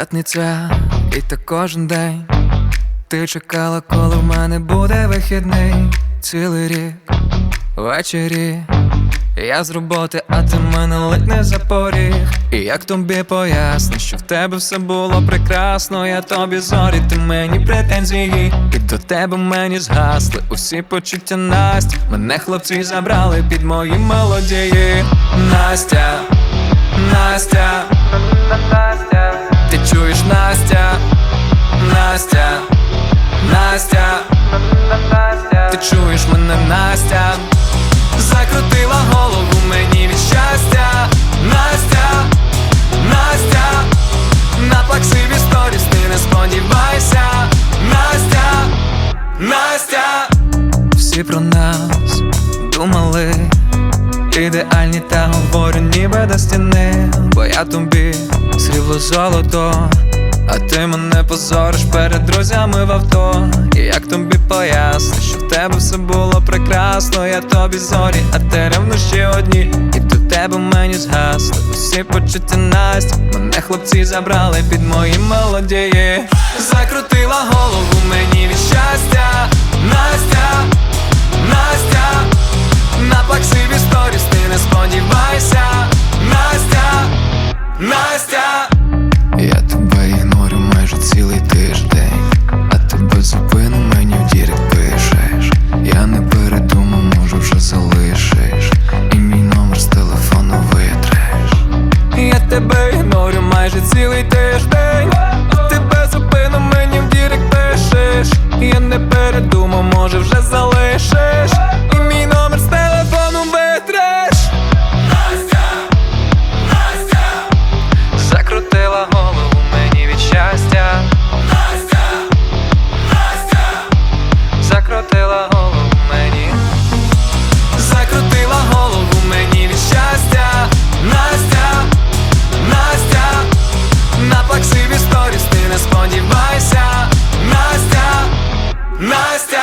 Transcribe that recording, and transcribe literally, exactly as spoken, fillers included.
П'ятниця, і так кожен день. Ти чекала, коли в мене буде вихідний. Цілий рік, ввечері я з роботи, а ти мене ледь не за поріг. І як тобі поясню, що в тебе все було прекрасно. Я тобі зорі, ти мені претензії. І до тебе мені згасли усі почуття, Настя. Мене хлопці забрали під мої мелодії. Настя, Настя, Настя, ти чуєш, Настя, Настя, Настя, ти чуєш мене, Настя. Закрутила голову мені від щастя. Настя, Настя, на плаксиві сторіс ти не сподівайся. Настя, Настя. Всі про нас думали ідеальні, та говорю ніби до стіни. Бо я тобі срібло золото, а ти мене позориш перед друзями в авто. І як тобі поясню, що в тебе все було прекрасно. Я тобі зорі, а ти ревнощі одні. І до тебе мені згасли усі почуття, Настя. Мене хлопці забрали під мої мелодії. Закрутила голову мені від щастя. Настя, Настя, на плаксиві сторіс ти не сподівайся. Настя, Настя. Я тебе ігнорю майже цілий тиждень, а ти без зупину мені в дірект пишеш. Я не передумав, може вже залишиш, і мій номер з телефону витреш. Я тебе ігнорю майже цілий тиждень, а ти без зупину мені в дірект пишеш. Я не передумав, може вже залишиш, і мій номер з телефону витреш. Настя, Настя, закрутила голову мені від щастя. Настя, Настя, закрутила голову мені. Закрутила голову мені від щастя. Настя, Настя, на плаксиві сторіс ти не сподівайся. Настя, Настя.